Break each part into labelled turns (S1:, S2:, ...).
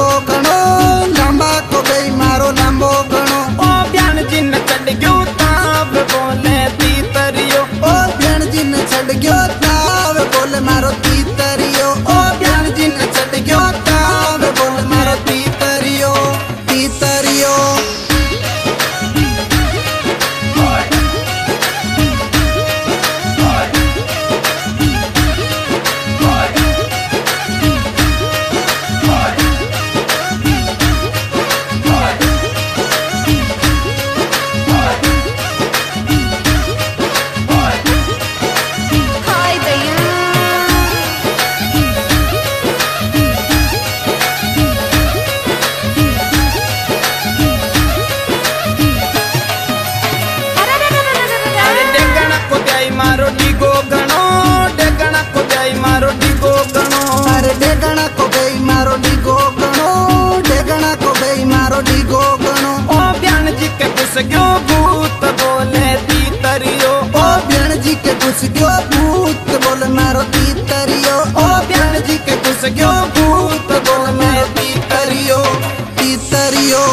S1: लांबो घणो लांबा को गई मारो लांबो घणो।
S2: ओ ब्यान जिन छड़ गयो ताव बोले तीतरियो।
S1: ओ ब्यान जिन छड़ गयो ताव बोले मारो तीतरियो। ओ ब्यान जिन छड़ गयो ताव बोले मारो तीतरियो तीतरियो।
S2: मारो डिगो गणो डेगना को जाई मारो डिगो गणो।
S1: अरे डेगना को गई मारो डिगो गणो डेगना को गई मारो डिगो गणो।
S2: ओ ब्यान जी के घुस गयो भूत बोले तीतरियो।
S1: ओ ब्यान जी के घुस गयो भूत बोले मारो तीतरियो। ओ ब्यान जी के घुस गयो भूत बोले मारो तीतरियो तीतरियो।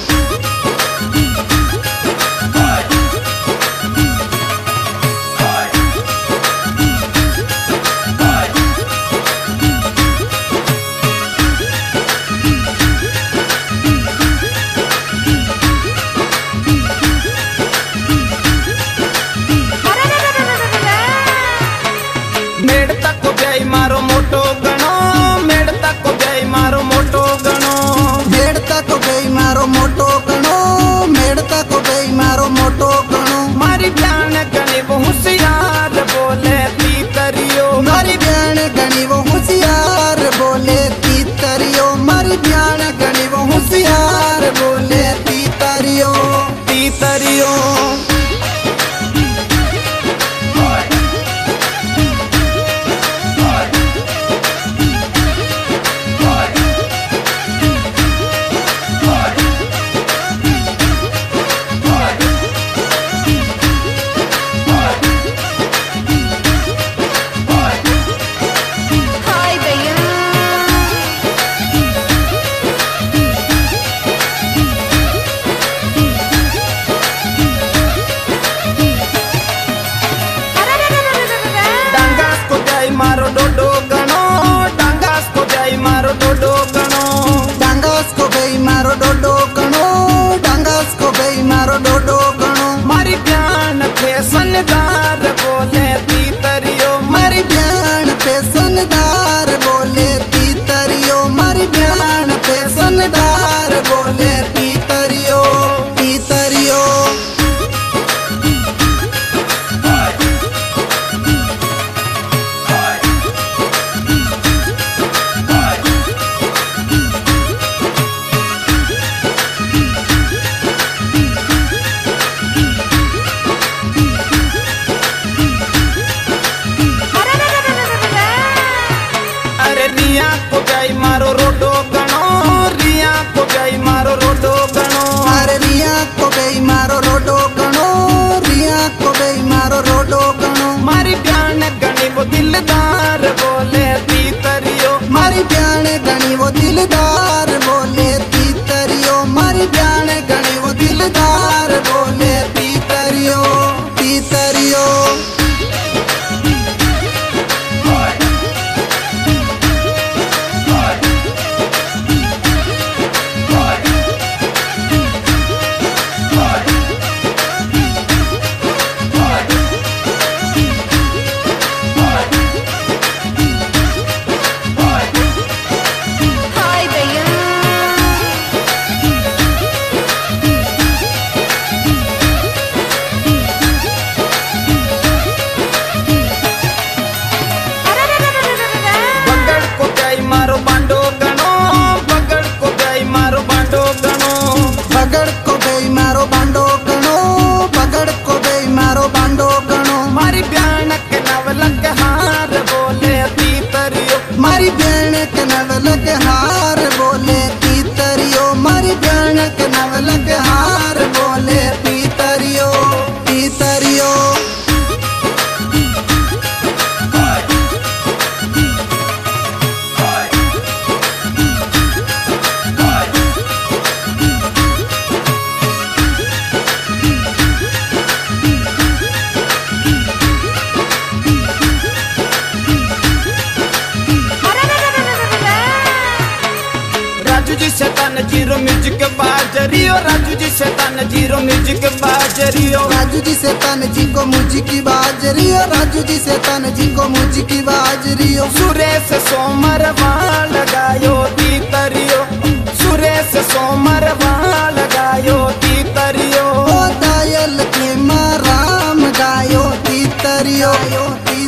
S2: मेड़ता को जाई मारो मोटो गणो मेड़ता को जाई मारो मोटो गणो।
S1: मेड़ता को गई मारो मोटो गणो मेड़ता को गई मारो मोटो गणो।
S2: मारी ब्यान गणी वो होशियार बोले तीतरियो।
S1: मारी ब्यान गणी वो होशियार बोले तीतरियो। मारी ब्यान गणी वो होशियार बोले तीतरियो
S2: तीतरियो। मारो डोडो गणो डांगास को जाई मारो डोडो गणो।
S1: डांगास को गई मारो डोडो गणो डांगास को गई मारो डोडो गणो।
S2: मारी ब्यान फैशनदार बोले तीतरियो।
S1: मारी ब्यान फैशनदार बोले तीतरियो। मारी ब्यान फैशनदार बोले तीतरियो तीतरियो।
S2: रिया को जाई मारो रोडो गणो रिया को जाई मारो रोडो गणो।
S1: अरे रिया को गई मारो रोडो गणो रिया को गई मारो रोडो गणो।
S2: मारी ब्यान गणी वो दिलदार बोले तीतरियो।
S1: मारी ब्यान गणी वो दिलदार बोले तीतरियो। मारी ब्यान गणी वो दिलदार बोले तीतरियो तीतरियो।
S3: Hi, Bayan.
S2: राजू जी शैतान जीरो म्यूजिक बाजरियो, राजू जी शैतान जीरो म्यूजिक बाजरियो,
S1: राजू जी शैतान जी को म्यूजिक की बाजरियो, राजू जी शैतान जी को म्यूजिक की बाजरियो।
S2: सुरेश सोमर वहाँ लगायो तीतरियो, सुरेश सोमर वहाँ लगायो तीतरियो।
S1: ओ दायल के माराम गायो तीतरियो।